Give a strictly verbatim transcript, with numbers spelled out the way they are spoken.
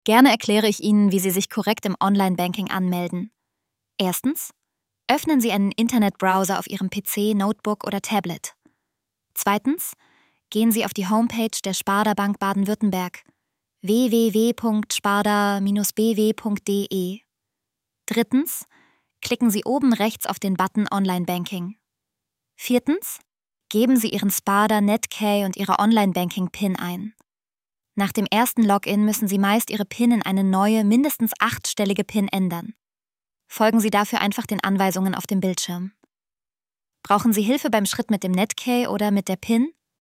Gerne erkläre ich Ihnen, wie Sie sich korrekt im Online-Banking anmelden. Erstens, öffnen Sie einen Internetbrowser auf Ihrem P C, Notebook oder Tablet. Zweitens, gehen Sie auf die Homepage der Sparda Bank Baden-Württemberg w w w punkt sparda Bindestrich b w punkt d e. Drittens, klicken Sie oben rechts auf den Button Online-Banking. Viertens, geben Sie Ihren Sparda Netkey und Ihre Online-Banking-PIN ein. Nach dem ersten Login müssen Sie meist Ihre PIN in eine neue, mindestens achtstellige PIN ändern. Folgen Sie dafür einfach den Anweisungen auf dem Bildschirm. Brauchen Sie Hilfe beim Schritt mit dem Netkey oder mit der PIN?